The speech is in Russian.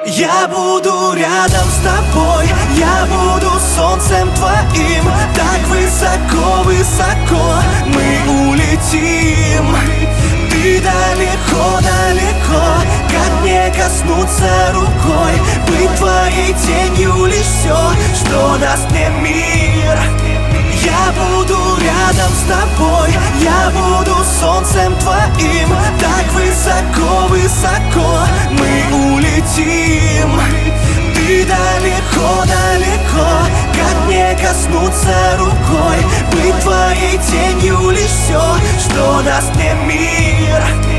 Я буду рядом с тобой, я буду солнцем твоим. Так высоко, высоко мы улетим. Ты далеко, далеко, как мне коснуться рукой, быть твоей тенью лишь все, что даст мне мир. Я буду рядом с тобой, я буду солнцем твоим. Так высоко, высоко мы улетим. Ты далеко, далеко, как мне коснуться рукой, быть твоей тенью лишь все, что даст мне мир.